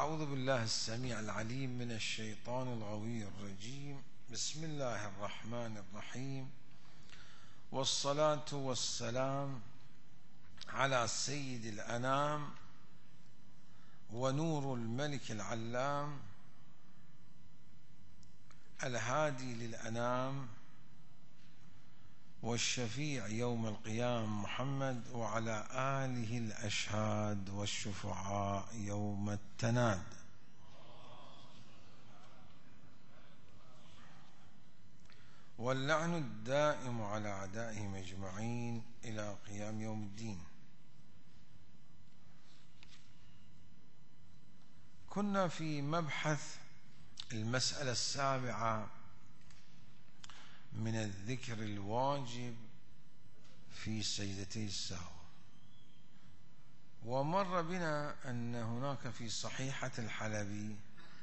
أعوذ بالله السميع العليم من الشيطان الغوي الرجيم. بسم الله الرحمن الرحيم، والصلاة والسلام على سيد الأنام ونور الملك العلام الهادي للأنام والشفيع يوم القيام محمد، وعلى آله الأشهاد والشفعاء يوم التناد. واللعن الدائم على أعدائهم أجمعين إلى قيام يوم الدين. كنا في مبحث المسألة السابعة من الذكر الواجب في سجدتي السهو، ومر بنا أن هناك في صحيحة الحلبي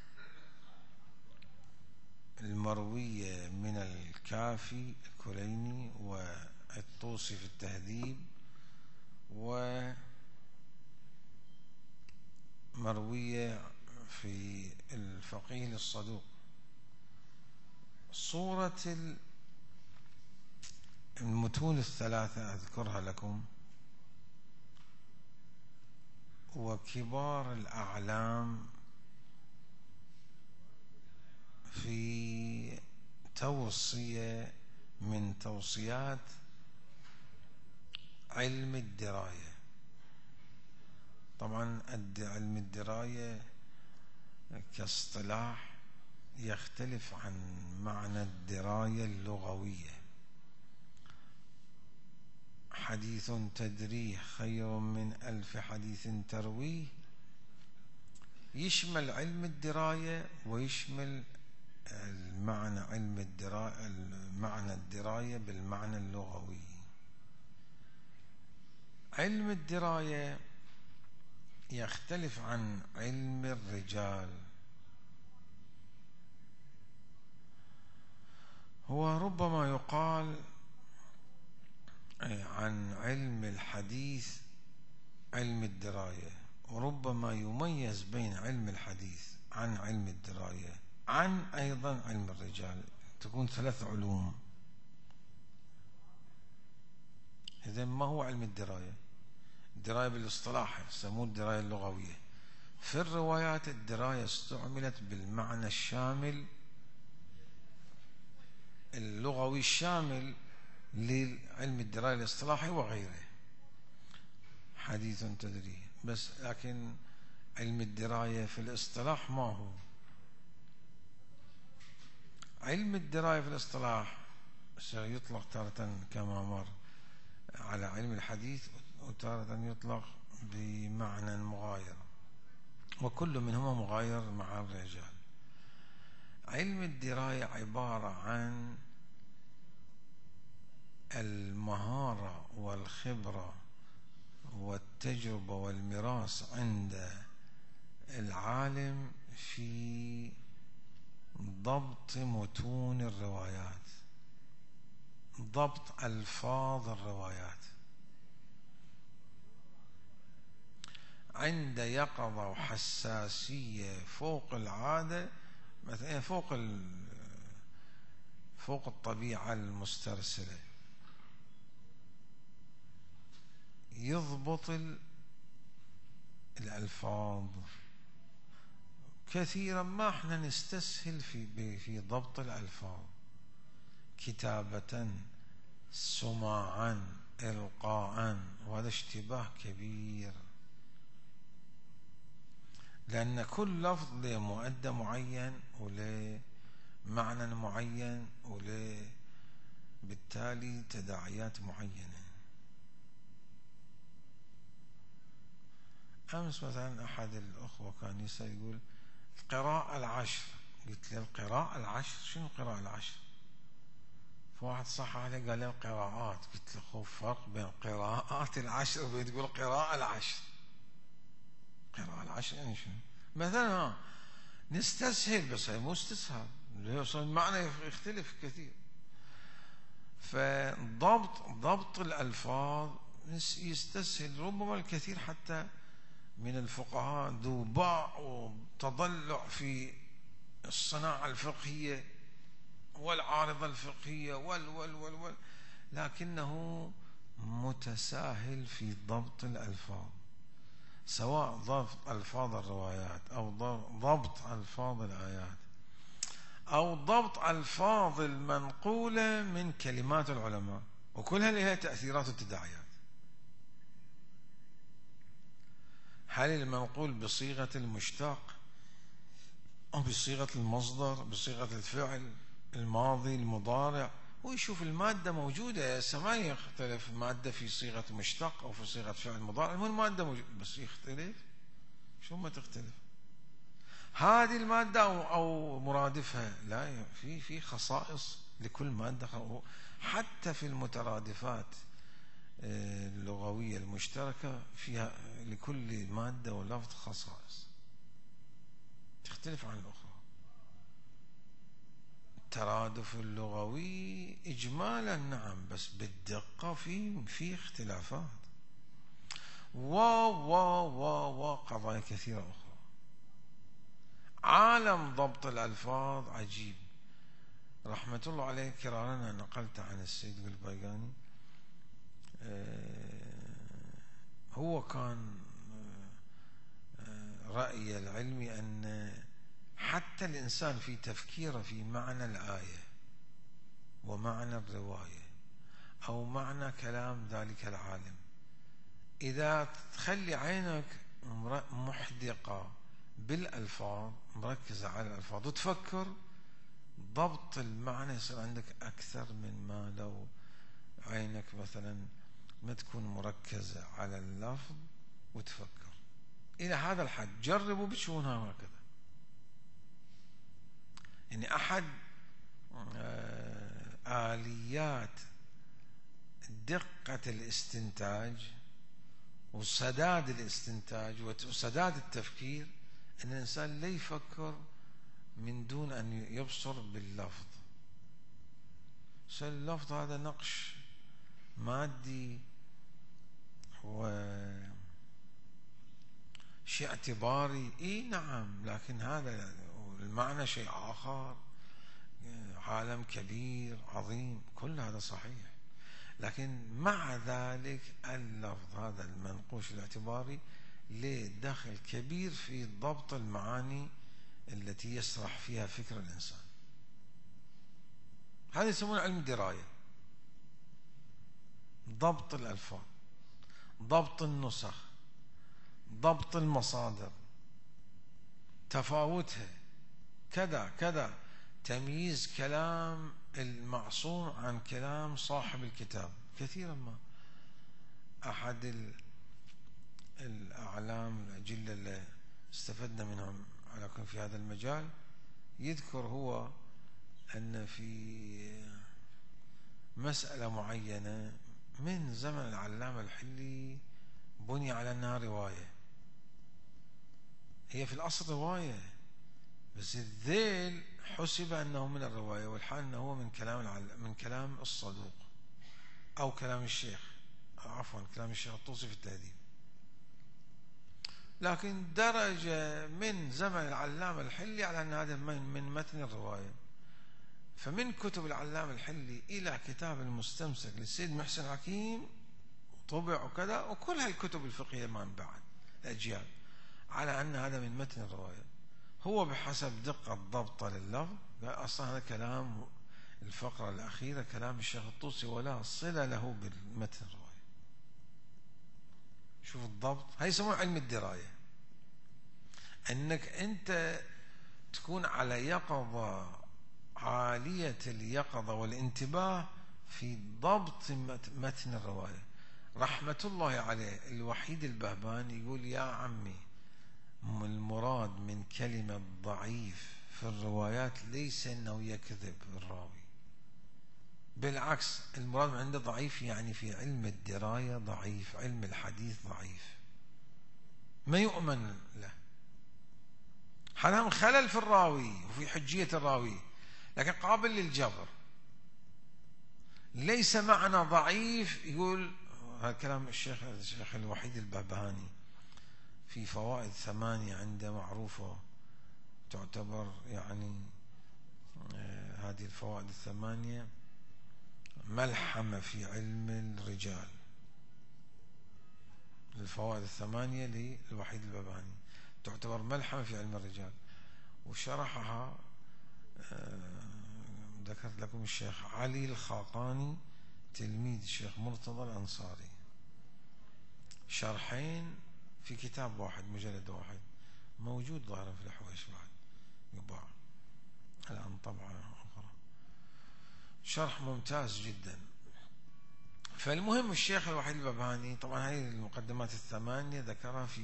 المروية من الكافي الكليني والطوسي في التهذيب، ومروية في الفقيه الصدوق، صورة المتون الثلاثة أذكرها لكم، وكبار الأعلام في توصية من توصيات علم الدراية. طبعا علم الدراية كاصطلاح يختلف عن معنى الدراية اللغوية. حديث تدريه خير من 1000 حديث ترويه يشمل علم الدراية ويشمل المعنى علم الدراية، المعنى الدراية بالمعنى اللغوي. علم الدراية يختلف عن علم الرجال. هو ربما يقال عن علم الحديث علم الدراية، وربما يميز بين علم الحديث عن علم الدراية عن أيضا علم الرجال، تكون 3 علوم. إذن ما هو علم الدراية؟ الدراية بالاصطلاح يسموه الدراية اللغوية. في الروايات الدراية استعملت بالمعنى الشامل اللغوي الشامل لعلم الدراية الاصطلاحي وغيره، حديث تدريه بس. لكن علم الدراية في الاصطلاح ما هو؟ علم الدراية في الاصطلاح سيطلق تارة كما مر على علم الحديث، وتارة يطلق بمعنى مغاير، وكل منهما مغاير مع الرجال. علم الدراية عبارة عن المهارة والخبرة والتجربة والميراث عند العالم في ضبط متون الروايات، ضبط ألفاظ الروايات عند يقظة وحساسية فوق العادة، مثلا فوق الطبيعة المسترسلة. يضبط الألفاظ. كثيرا ما احنا نستسهل في ضبط الألفاظ، كتابة، سماعا، إلقاء، وهذا اشتباه كبير، لأن كل لفظ له مؤدى معين وله معنى معين وله بالتالي تداعيات معينة. أمس مثلا أحد الأخوة كان يسأل يقول القراءة العشر، قلت له القراءة العشر شنو القراءة العشر؟ فواحد صح عليه قال له القراءات، قلت له خو فرق بين القراءات العشر وبين تقول القراءة العشر. القراءة العشر يعني شنو؟ مثلا نستسهل، بس هي مو استسهال، المعنى يختلف كثير. فضبط الألفاظ يستسهل، ربما الكثير حتى من الفقهاء ذو باع وتضلع في الصناعة الفقهية والعارضة الفقهية وال لكنه متساهل في ضبط الألفاظ، سواء ضبط ألفاظ الروايات أو ضبط ألفاظ الآيات أو ضبط ألفاظ المنقولة من كلمات العلماء، وكلها لها تأثيرات وتداعيات. هل المنقول بصيغة المشتق أو بصيغة المصدر، بصيغة الفعل الماضي المضارع، ويشوف المادة موجودة، ما يختلف المادة في صيغة مشتق أو في صيغة فعل مضارع، المهم المادة موجودة، بس يختلف شو ما تختلف هذه المادة أو مرادفها، لا، في خصائص لكل مادة، حتى في المترادفات اللغوية المشتركة فيها لكل مادة ولفظ خصائص تختلف عن الأخرى. الترادف اللغوي إجمالا نعم، بس بالدقة في اختلافات وقضايا كثيرة أخرى. عالم ضبط الألفاظ عجيب، رحمة الله عليه. كرارا نقلت عن السيد البيقاني، هو كان رأي العلمي أن حتى الإنسان في تفكيره في معنى الآية ومعنى الرواية أو معنى كلام ذلك العالم، إذا تخلي عينك محدقة بالألفاظ، مركزة على الألفاظ وتفكر، ضبط المعنى يصير عندك أكثر من ما لو عينك مثلا ما تكون مركزة على اللفظ وتفكر. إلى هذا الحد جربوا بتشوفونها هكذا. يعني أحد آليات دقة الاستنتاج وسداد الاستنتاج وسداد التفكير أن الإنسان لا يفكر من دون أن يبصر باللفظ. اللفظ هذا نقش مادي وشيء اعتباري، اي نعم، لكن هذا المعنى شيء آخر، عالم كبير عظيم، كل هذا صحيح، لكن مع ذلك اللفظ هذا المنقوش الاعتباري له دخل كبير في ضبط المعاني التي يسرح فيها فكر الإنسان. هذا يسمونه علم الدراية، ضبط الألفاظ، ضبط النسخ، ضبط المصادر، تفاوتها، كذا كذا، تمييز كلام المعصوم عن كلام صاحب الكتاب. كثيرا ما أحد الأعلام الأجلة اللي استفدنا منهم على كل في هذا المجال يذكر هو أن في مسألة معينة من زمن العلامة الحلي بني على أنها رواية، هي في الأصل رواية، بس الذيل حسب أنه من الرواية، والحال أنه هو من كلام الصدوق أو كلام الشيخ، عفوا كلام الشيخ الطوسي في التهذيب، لكن درجة من زمن العلامة الحلي على أن هذا من متن الرواية. فمن كتب العلامة الحلي إلى كتاب المستمسك للسيد محسن حكيم طبع وكذا، وكل هالكتب الفقهية من بعد الأجيال على أن هذا من متن الرواية. هو بحسب دقة ضبطه لللفظ قال أصلا هذا كلام الفقرة الأخيرة كلام الشيخ الطوسي ولا صلة له بالمتن الرواية. شوف الضبط، هاي يسمونه علم الدراية، أنك أنت تكون على يقظة عالية اليقظة والانتباه في ضبط متن الرواية. رحمة الله عليه الوحيد البهباني يقول يا عمي المراد من كلمة ضعيف في الروايات ليس أنه يكذب الراوي، بالعكس المراد عنده ضعيف يعني في علم الدراية ضعيف، علم الحديث ضعيف، ما يؤمن له، حرام خلل في الراوي وفي حجية الراوي لكن قابل للجبر. ليس معنى ضعيف، يقول هذا كلام الشيخ الوحيد البهبهاني في فوائد 8 عنده معروفة، تعتبر يعني هذه الفوائد 8 ملحمة في علم الرجال. الفوائد 8 للوحيد الباباني تعتبر ملحمة في علم الرجال، وشرحها ذكرت لكم الشيخ علي الخاقاني تلميذ الشيخ مرتضى الأنصاري، شرحين في كتاب واحد، مجلد واحد، موجود ظاهرا في الحويش بعد يباع الآن طبعا أخرى، شرح ممتاز جدا. فالمهم الشيخ الوحيد الباباني طبعا هذه المقدمات 8 ذكرها في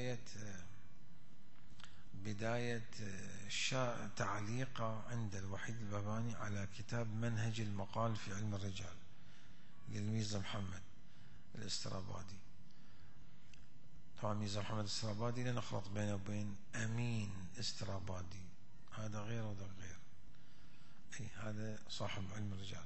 بداية تعليقه عند الوحيد الباباني على كتاب منهج المقال في علم الرجال للميرزا محمد الاسترابادي. طبعا ميرزا محمد الاسترابادي لا نخلط بينه وبين أمين استرابادي، هذا غير وذا غير، أي هذا صاحب علم الرجال.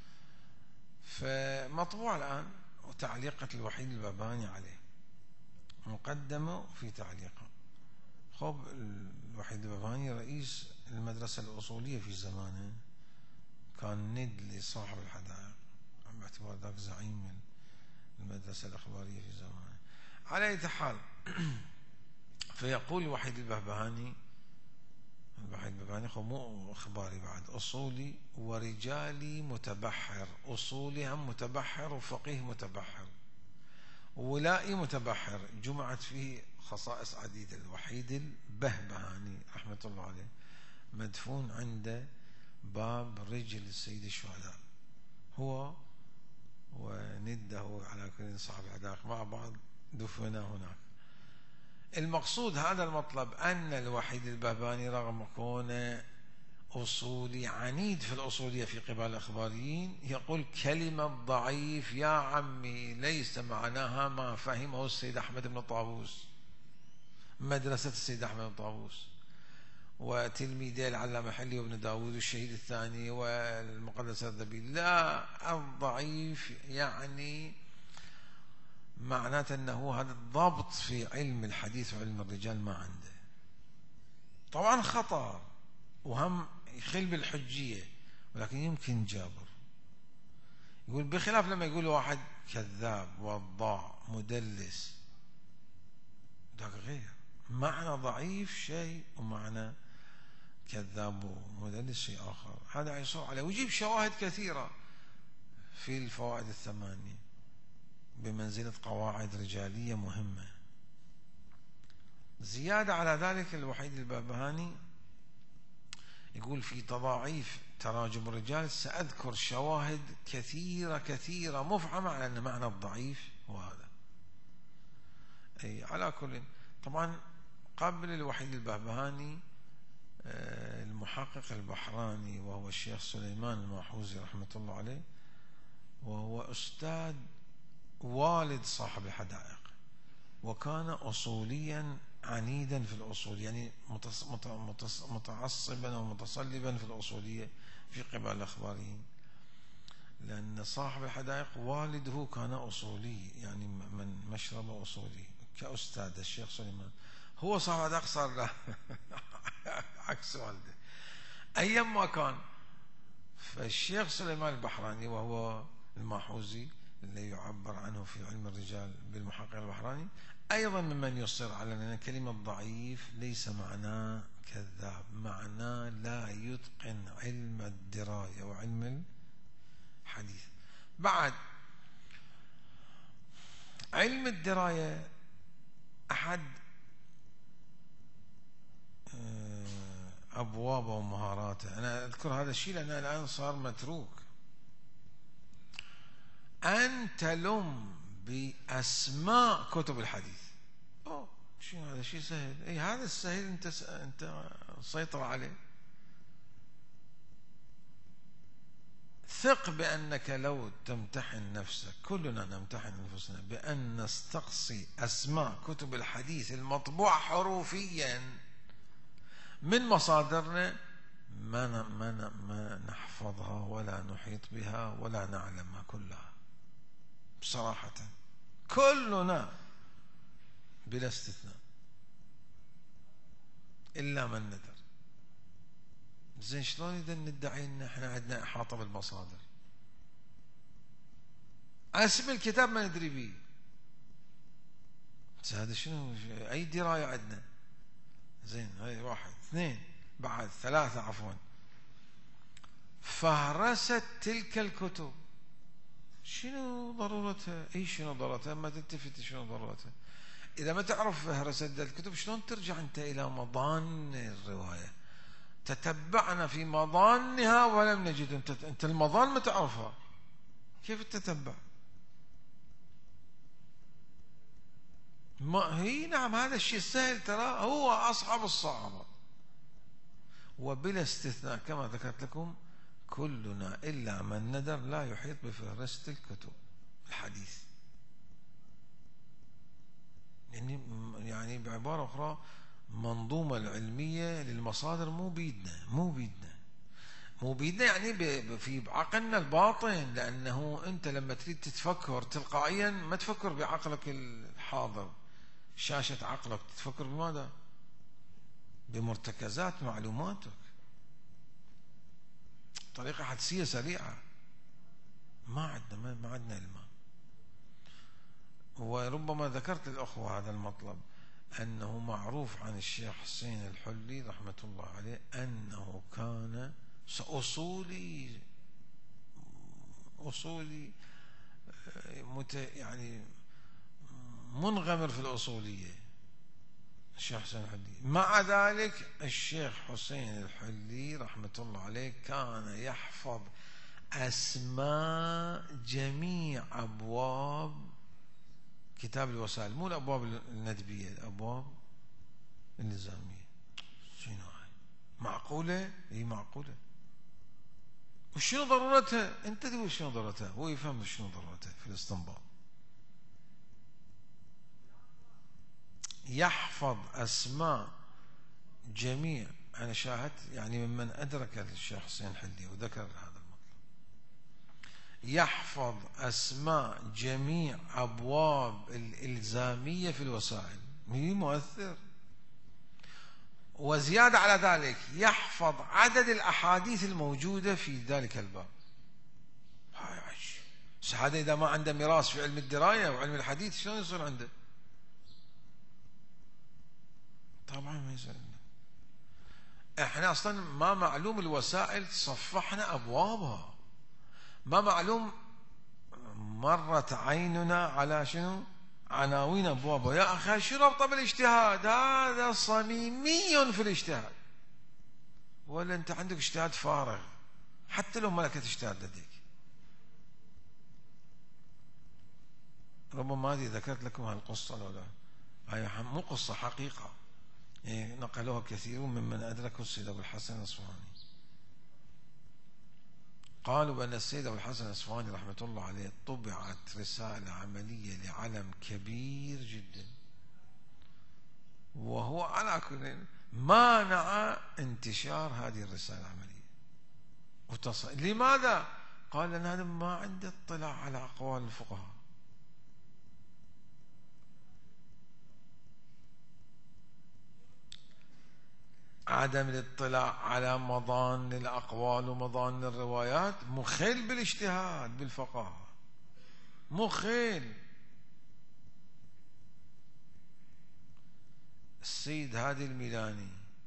فمطبوع الآن وتعليقة الوحيد الباباني عليه، مقدمة في تعليقه. خب الوحيد الباباني رئيس المدرسة الأصولية في زمانه، كان ند لصاحب الحدائق باعتبار ذاك زعيم المدرسة الأخبارية في زمانه. على أي حال فيقول الوحيد الباباني هو مو أخباري بعد، أصولي ورجالي متبحر، أصولي هم متبحر وفقيه متبحر وولائي متبحر، جمعت فيه خصائص عديدة. الوحيد البهبهاني رحمة الله عليه مدفون عند باب رجل السيد الشهداء، هو ونده على كل صاحب الحدائق مع بعض دفنا هناك. المقصود هذا المطلب أن الوحيد البهبهاني رغم كونه أصولي عنيد في الأصولية في قبال الأخباريين، يقول كلمة ضعيف يا عمي ليس معناها ما فهمه السيد أحمد بن طاووس، مدرسة السيد أحمد بن طاووس وتلميذي العلامة حلي وابن داود والشهيد الثاني والمقدس الذبيل. لا، الضعيف يعني معناته أنه هذا الضبط في علم الحديث وعلم الرجال ما عنده، طبعا خطأ وهم يخل بالحجية، ولكن يمكن جابر. يقول بخلاف لما يقول واحد كذاب وضاع مدلس، ذاك غير، معنى ضعيف شيء ومعنى كذاب ومدلس شيء آخر. هذا يصور عليه ويجيب شواهد كثيرة في الفوائد 8 بمنزلة قواعد رجالية مهمة. زيادة على ذلك الوحيد البابهاني يقول في تضاعيف تراجم الرجال سأذكر شواهد كثيرة مفحمة على أن معنى الضعيف هو هذا. أي على كل، طبعا قبل الوحيد البابهاني المحقق البحراني وهو الشيخ سليمان الماحوزي رحمة الله عليه، وهو أستاذ والد صاحب الحدائق، وكان أصوليا عنيدا في الأصول، يعني متعصبا ومتصلبا في الأصولية في قبال الأخباريين، لأن صاحب الحدائق والده كان أصولي، يعني من مشرب أصولي كأستاذ الشيخ سليمان. هو صاحب الحدائق صار له عكس والده أيام ما كان. فالشيخ سليمان البحراني وهو الماحوزي اللي يعبر عنه في علم الرجال بالمحقق البحراني أيضا ممن يصر على أن كلمة ضعيف ليس معناه كذاب، معناه لا يتقن علم الدراية وعلم الحديث. بعد علم الدراية أحد أبوابه ومهاراته، أنا أذكر هذا الشيء لأنه الآن صار متروك. أن تلم بأسماء كتب الحديث، شو هذا شيء سهل، أي هذا السهل أنت سيطر عليه. ثق بأنك لو تمتحن نفسك، كلنا نمتحن أنفسنا، بأن نستقصي أسماء كتب الحديث المطبوع حروفيا من مصادرنا ما نحفظها ولا نحيط بها ولا نعلمها كلها بصراحة، كلنا بلا استثناء. إلا من ندر. زين شلون إذا ندعي إن إحنا عندنا إحاطة بالمصادر؟ اسم الكتاب ما ندري به، هذا شنو؟ أي دراية عندنا؟ زين هاي واحد. اثنين بعد ثلاثة عفوا، فهرست تلك الكتب شنو ضرورتها؟ اي شنو ضرورتها؟ ما تلتفت شنو ضرورتها؟ اذا ما تعرف فهرست الكتب شلون ترجع انت الى مضان الروايه؟ تتبعنا في مضانها ولم نجد. انت المضان ما تعرفها، كيف تتبع؟ ما هي نعم هذا الشيء سهل، ترى هو اصعب الصعوبات. وبلا استثناء كما ذكرت لكم كلنا إلا من ندر لا يحيط بفهرست الكتب الحديث. يعني بعبارة أخرى منظومة العلمية للمصادر مو بيدنا يعني في عقلنا الباطن، لأنه أنت لما تريد تتفكر تلقائيا ما تفكر بعقلك الحاضر، شاشة عقلك، تتفكر بماذا؟ بمرتكزات معلوماتك، طريقة حدسية سريعة. ما عندنا علم. وربما ذكرت للأخوة هذا المطلب، أنه معروف عن الشيخ حسين الحلي رحمة الله عليه أنه كان أصولي يعني منغمر في الأصولية الشيخ حسين الحلي. مع ذلك الشيخ حسين الحلي رحمة الله عليه كان يحفظ أسماء جميع أبواب كتاب الوسائل، مو الأبواب الندبية، الأبواب النظامية. شنو هاي؟ معقولة؟ هي معقولة. وشنو ضرورتها؟ أنت تقول شنو ضرورتها، هو يفهم شنو ضرورتها في الاستنباط. يحفظ أسماء جميع، أنا شاهدت يعني ممن أدرك الشيخ حسين الحلي وذكر هذا المطلب، يحفظ أسماء جميع أبواب الإلزامية في الوسائل، هي مؤثر. وزيادة على ذلك يحفظ عدد الأحاديث الموجودة في ذلك الباب. هاي عش هذا إذا ما عنده ميراث في علم الدراية وعلم الحديث شلون يصير عنده؟ طبعا ما يصير عنده. احنا اصلا ما معلوم الوسائل صفحنا ابوابها، ما معلوم مرت عيننا على شنو؟ عناوين ابوابها. يا اخي شو ربطه بالاجتهاد؟ هذا صميمي في الاجتهاد، ولا انت عندك اجتهاد فارغ حتى لو ملكة اجتهاد لديك. ربما هذه ذكرت لكم هالقصة لو لا، هي مو قصة، حقيقة نقلوها كثيرون ممن أدركوا السيد أبو الحسن الأصفهاني. قالوا بأن السيد أبو الحسن الأصفهاني رحمة الله عليه طبعت رسالة عملية لعلم كبير جدا، وهو على كل مانع انتشار هذه الرسالة العملية لماذا؟ قال لأن هذا ما عنده اطلاع على أقوال الفقهاء. عدم الاطلاع على مضان الأقوال ومضان الروايات مخل بالاجتهاد بالفقهاء، مخل. السيد هادي الميلاني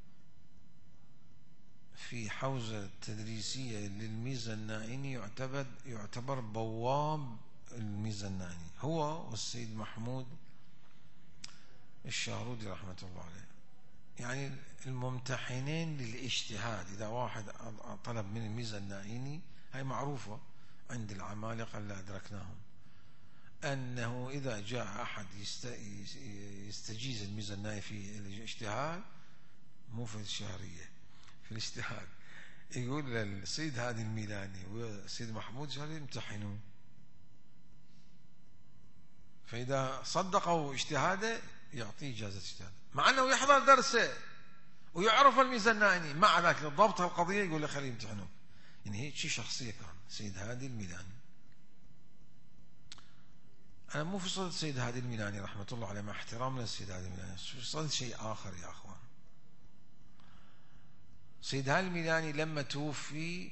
في حوزة التدريسية للميزة النائني يعتبر بواب الميزة النائني، هو والسيد محمود الشارودي رحمة الله عليه، يعني الممتحنين للاجتهاد. إذا واحد طلب من الميزة النائني، هاي معروفة عند العمالقة اللي أدركناهم، أنه إذا جاء أحد يستجيز الميزة النائني في الاجتهاد، مو في الشهرية، في الاجتهاد، يقول للسيد هادي الميلاني والسيد محمود الشارودي يمتحنون، فإذا صدقوا اجتهاده يعطيه إجازة اجتهاد، مع أنه يحضر درسه ويعرف الميزة النائني، مع ذلك ضبط القضية يقول له خليه يمتحنوك. يعني هيك شيء شخصية كان سيد هادي الميلاني. أنا مو في صدد سيد هادي الميلاني رحمة الله عليه، مع احترامنا للسيد هادي الميلاني، في صدد شيء آخر يا أخوان. سيد هادي الميلاني لما توفي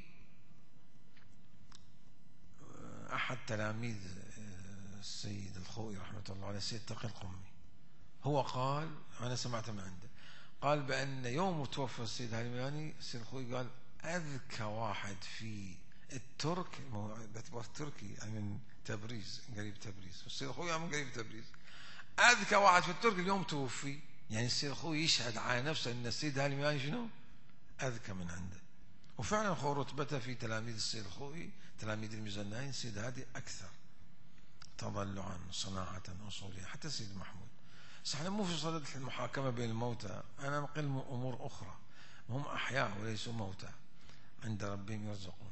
أحد تلاميذ السيد الخوئي رحمة الله عليه السيد تقي القمي، هو قال، أنا سمعت من عنده، قال بأن يوم توفى السيد هادي الميلاني السيد الخوئي قال أذكى واحد في الترك، باعتبار تركي يعني من تبريز قريب تبريز، السيد الخوئي من قريب تبريز، أذكى واحد في الترك اليوم توفي. يعني السيد الخوئي يشهد على نفسه أن السيد هادي الميلاني شنو؟ أذكى من عنده. وفعلا خو رتبته في تلاميذ السيد الخوئي تلاميذ المزناين السيد هادي أكثر تضلعا صناعة أصولية، حتى السيد محمود. بس احنا مو في صدد المحاكمة بين الموتى، أنا نقل أمور أخرى، هم أحياء وليسوا موتى عند ربهم يرزقون.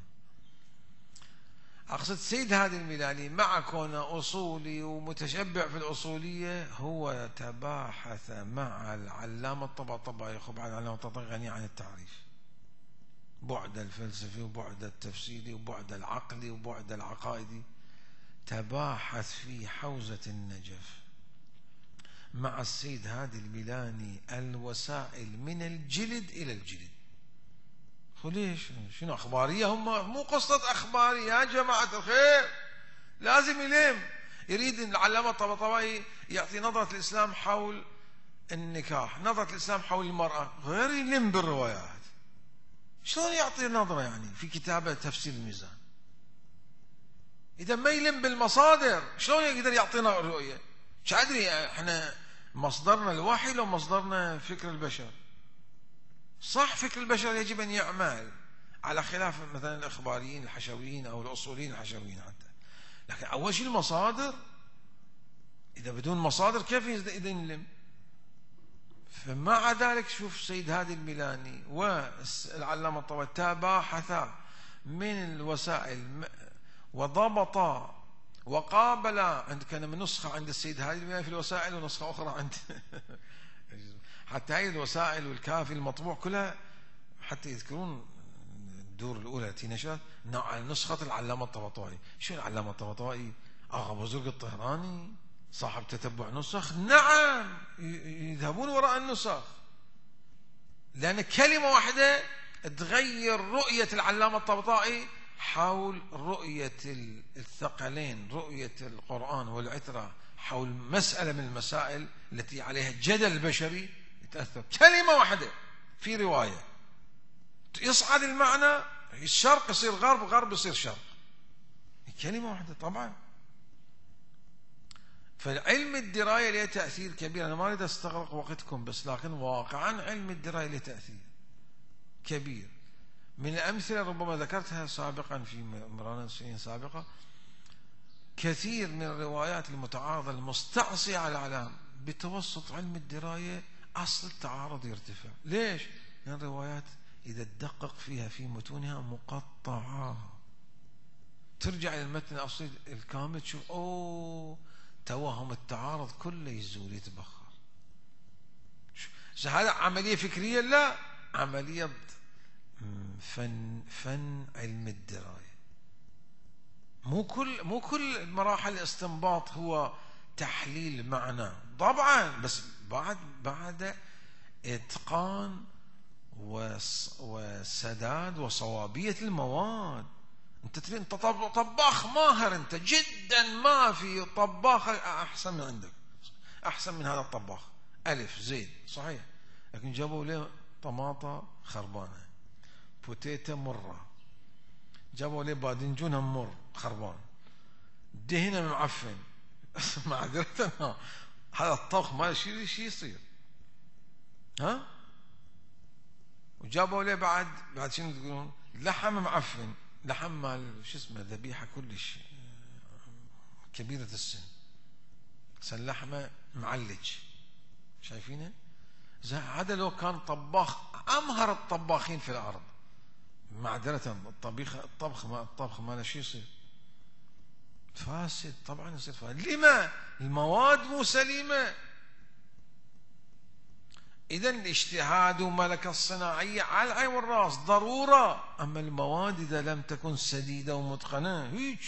أقصد سيد هادي الميلاني مع كونه أصولي ومتشبع في الأصولية، هو تباحث مع العلامة الطباطبائي، طبعا العلامة الطباطبائي غني عن التعريف، بعد الفلسفي وبعد التفسيري وبعد العقلي وبعد العقائدي، تباحث في حوزة النجف مع السيد هادي الميلاني الوسائل من الجلد إلى الجلد. ليش؟ شنو أخبارية؟ هم مو قصة أخبارية يا جماعة الخير، لازم يلم. يريد العلامة الطباطبائي يعطي نظرة الإسلام حول النكاح، نظرة الإسلام حول المرأة، غير يلم بالروايات. شلون يعطي نظرة يعني في كتابة تفسير الميزان؟ إذا ما يلم بالمصادر شلون يقدر يعطينا الرؤية؟ مش أدري احنا مصدرنا الوحي لو مصدرنا فكر البشر. صح فكر البشر يجب أن يعمل على خلاف مثلا الإخباريين الحشويين أو الأصوليين الحشويين حتى، لكن أول شيء المصادر. إذا بدون مصادر كيف إذا نلم؟ فمع ذلك شوف سيد هادي الميلاني والعلامة الطباطبائي تباحثا من الوسائل وضبطا وقابلا. عند كان من نسخة عند السيد هادي الميلاني في الوسائل ونسخة أخرى عند حتى هاي الوسائل والكافي المطبوع كلها حتى يذكرون الدور الأولى التي نشأت نسخة العلامة الطباطبائي. شو العلامة الطباطبائي؟ أغا بزرق الطهراني صاحب تتبع نسخ، نعم يذهبون وراء النسخ، لأن كلمة واحدة تغير رؤية العلامة الطباطبائي حول رؤية الثقلين، رؤية القرآن والعترة حول مسألة من المسائل التي عليها الجدل البشري. يتأثر كلمة واحدة في رواية يصعد المعنى، الشرق يصير غرب، غرب يصير شرق، كلمة واحدة طبعا. فعلم الدراية له تأثير كبير. أنا ما أريد أستغرق وقتكم، بس لكن واقعا علم الدراية له تأثير كبير. من الأمثلة ربما ذكرتها سابقا في مرات سنين سابقة، كثير من الروايات المتعارضة المستعصية على الإعلام بتوسط علم الدراية أصل التعارض يرتفع. ليش؟ لأن الروايات إذا تدقق فيها في متونها مقطعة، ترجع إلى المتن الأصلي الكامل تشوف أوه توهم التعارض كله يزول يتبخر. هذا عملية فكرية؟ لا، عملية فن علم الدراية. مو كل مراحل الاستنباط هو تحليل معنى طبعا، بس بعد اتقان وسداد وصوابية المواد. انت طباخ ماهر، انت جدا، ما في طباخ احسن من عندك، احسن من هذا الطباخ الف زيد صحيح، لكن جابوا له طماطة خربانة، بوتيتا مرة، جابوا له باذنجون مر خربان، دهنه معفن معذرة هذا الطبخ ما شيء يصير. ها؟ وجابوا له بعد شنو تقولون؟ لحم معفن، لحم مال شو اسمه ذبيحة كلش كبيرة السن، اللحمة معلج، شايفينه؟ هذا لو كان طباخ أمهر الطباخين في الأرض، معذرة الطبخ ما شو يصير؟ فاسد طبعا يصير فاسد. لما؟ المواد مو سليمة. إذا الاجتهاد وملكة الصناعية على العين والرأس ضرورة، أما المواد إذا لم تكن سديدة ومتقنة هيك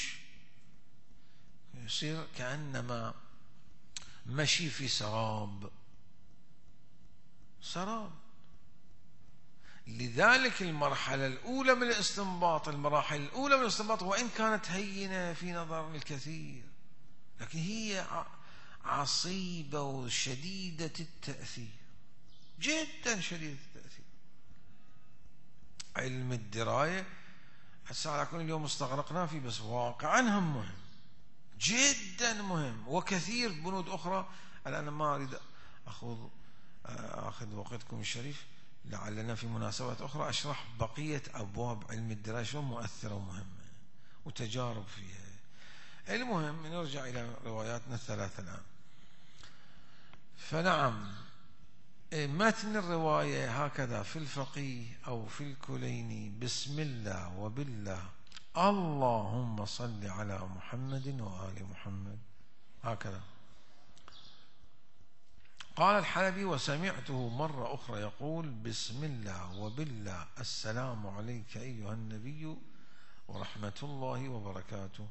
يصير كأنما مشي في سراب. لذلك المرحلة الأولى من الاستنباط، المراحل الأولى من الاستنباط وإن كانت هينة في نظر الكثير، لكن هي عصيبة وشديدة التأثير، جدا شديدة التأثير. علم الدراية هسه على كل اليوم استغرقنا فيه، بس واقعا هم مهم، جدا مهم، وكثير بنود أخرى. الآن ما أريد أخذ وقتكم الشريف، لعلنا في مناسبات أخرى أشرح بقية أبواب علم الدراية شلون مؤثرة ومهمة وتجارب فيها. المهم نرجع إلى رواياتنا الثلاثة الآن. فنعم، متن الرواية هكذا في الفقيه أو في الكليني: بسم الله وبالله اللهم صل على محمد وآل محمد، هكذا. قال الحلبي: وسمعته مرة أخرى يقول: بسم الله وبالله السلام عليك أيها النبي ورحمة الله وبركاته.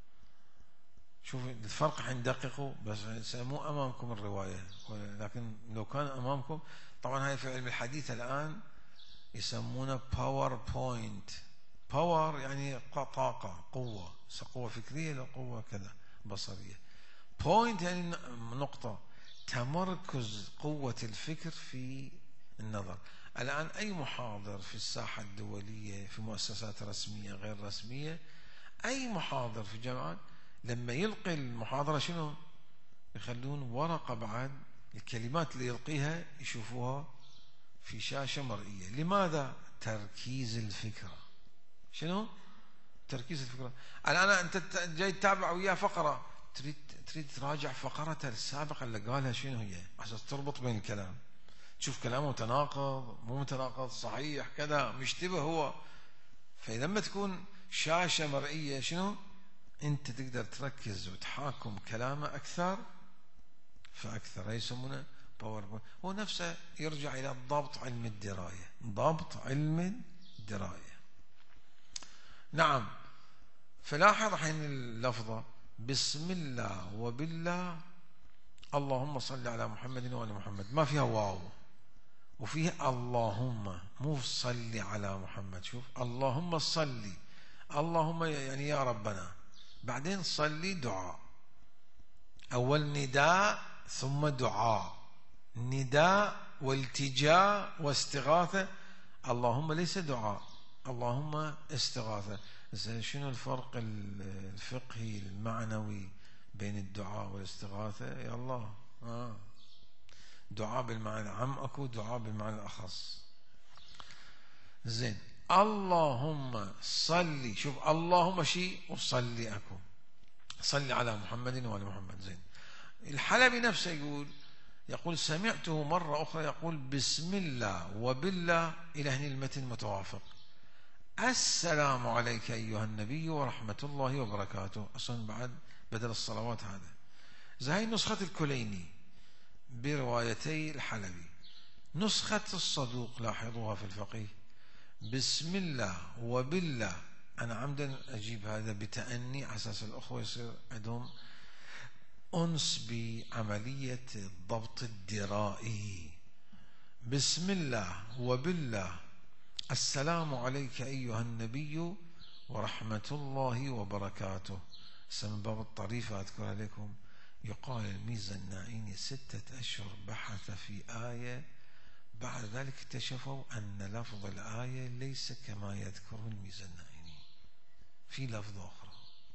شوف الفرق، حندققه، بس مو أمامكم الرواية، لكن لو كان أمامكم، طبعا هاي في علم الحديث الآن يسمونه باوربوينت. باور يعني طاقة، قوة، قوة فكرية لو قوة كذا بصرية. بوينت يعني نقطة، تمركز قوة الفكر في النظر. الآن أي محاضر في الساحة الدولية، في مؤسسات رسمية غير رسمية، أي محاضر في جامعات، لما يلقي المحاضرة شنو يخلون؟ ورقة بعد الكلمات اللي يلقيها يشوفوها في شاشة مرئية. لماذا؟ تركيز الفكرة. شنو؟ تركيز الفكرة. الآن أنت جاي تتابع وياه فقرة، تريد تراجع فقرته السابقة اللي قالها شنو هي، عشان تربط بين الكلام، تشوف كلامه متناقض مو متناقض، صحيح كذا، مشتبه هو. فلما تكون شاشة مرئية شنو؟ أنت تقدر تركز وتحاكم كلامه أكثر فأكثر. يسمونه باور. هو نفسه يرجع إلى ضبط علم الدراية، ضبط علم الدراية. نعم. فلاحظ حين اللفظة بسم الله وبالله اللهم صل على محمد وآل محمد، ما فيها واو، وفيها اللهم، مو صلي على محمد. شوف، اللهم صلي، اللهم يعني يا ربنا، بعدين صلي دعاء، أول نداء ثم دعاء، نداء والتجاء واستغاثة. اللهم ليس دعاء، اللهم استغاثة. شنو الفرق الفقهي المعنوي بين الدعاء والاستغاثة؟ يا الله، دعاء بالمعنى العام، اكو دعاء بالمعنى الأخص. زين، اللهم صلي، شوف اللهم شيء وصلي اكو، صلي على محمد وآل محمد. زين، الحلبي نفسه يقول سمعته مرة أخرى يقول بسم الله وبالله، إلى هنا المتن متوافق. السلام عليك أيها النبي ورحمة الله وبركاته، أصلا بعد بدل الصلوات هذا. هاي نسخة الكليني بروايتي الحلبي. نسخة الصدوق لاحظوها في الفقيه: بسم الله وبالله. أنا عمدا أجيب هذا بتأني على أساس الأخوة يصير عندهم أنس بعملية الضبط الدرائي. بسم الله وبالله السلام عليك أيها النبي ورحمة الله وبركاته. من باب الطريفة أذكرها لكم، يقال الميزة النائيني 6 أشهر بحث في آية، بعد ذلك اكتشفوا أن لفظ الآية ليس كما يذكره الميزة النائيني، في لفظ أخرى.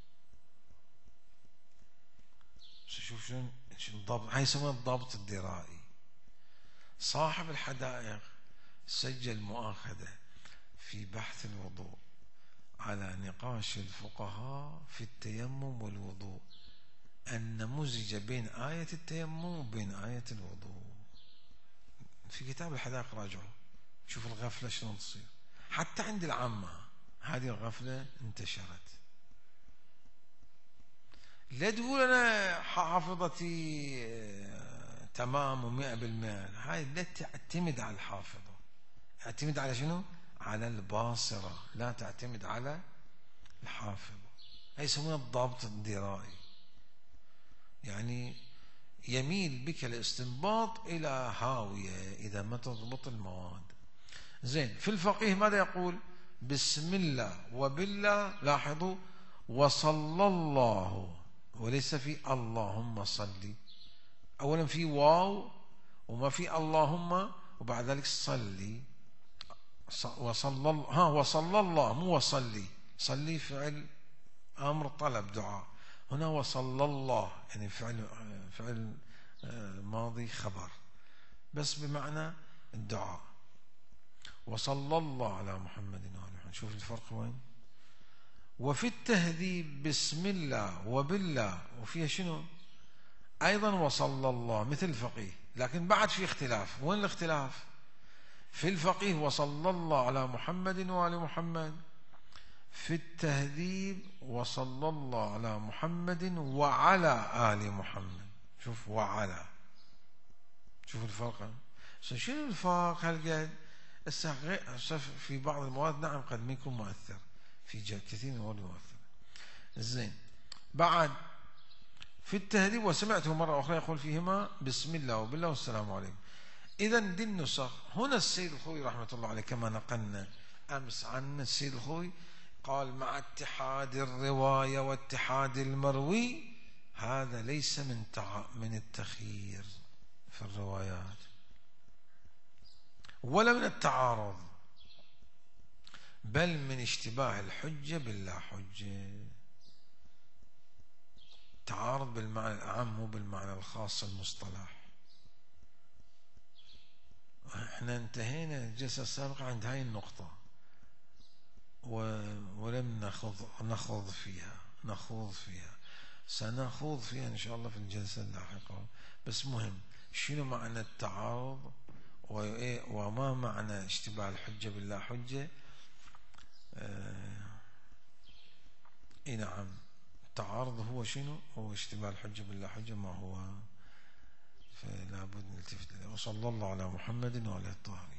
شوف شنو الضبط، هاي يسمونه الضبط الدرائي. صاحب الحدائق سجل مؤاخذة في بحث الوضوء على نقاش الفقهاء في التيمم والوضوء، أن مزج بين آية التيمم وبين آية الوضوء. في كتاب الحدائق راجعوا، شوف الغفلة شلون تصير حتى عند العامة. هذه الغفلة انتشرت. لا تقول أنا حافظتي تمام و100%، هاي لا تعتمد على الحافظة، اعتمد على شنو؟ على الباصرة، لا تعتمد على الحافظة. هاي يسمونه الضبط الدرائي، يعني يميل بك الاستنباط إلى هاوية إذا ما تضبط المواد. زين. في الفقيه ماذا يقول؟ بسم الله وبالله. لاحظوا وصلى الله، وليس في اللهم صلي. أولا في واو وما في اللهم، وبعد ذلك صلي. وصلى الله مو وصلي. صلي فعل أمر طلب دعاء، هنا وصلى الله يعني فعل ماضي خبر بس بمعنى الدعاء. وصلى الله على محمد وآل محمد. شوف الفرق وين. وفي التهذيب بسم الله وبالله، وفيها شنو أيضا وصلى الله مثل الفقيه، لكن بعد في اختلاف. وين الاختلاف؟ في الفقيه وصلى الله على محمد وآل محمد، في التهذيب وصلى الله على محمد وعلى آل محمد. شوف وعلى، شوف الفرق. شنو الفرق هالقد؟ في بعض المواد نعم قد ما يكون مؤثر، في كثير من المواد مؤثر. زين. بعد في التهذيب وسمعته مرة أخرى يقول فيهما بسم الله وبالله والسلام عليكم. إذا دي النسخ. هنا السيد الخوي رحمة الله عليه كما نقلنا أمس عن السيد الخوي قال مع اتحاد الرواية واتحاد المروي، هذا ليس من التخيير في الروايات ولا من التعارض، بل من اشتباه الحجة باللا حجة. تعارض بالمعنى الأعم مو بالمعنى الخاص المصطلح. احنا انتهينا الجلسة السابقة عند هاي النقطة ولم نخوض فيها. سنخوض فيها إن شاء الله في الجلسة اللاحقة. بس مهم شنو معنى التعارض وما معنى اشتباه الحجة باللا حجة. نعم. التعارض هو شنو؟ هو اشتباه الحجة باللا حجة ما هو، فلا بد نلتفت له. وصلى الله على محمد وعلى الطاهرين.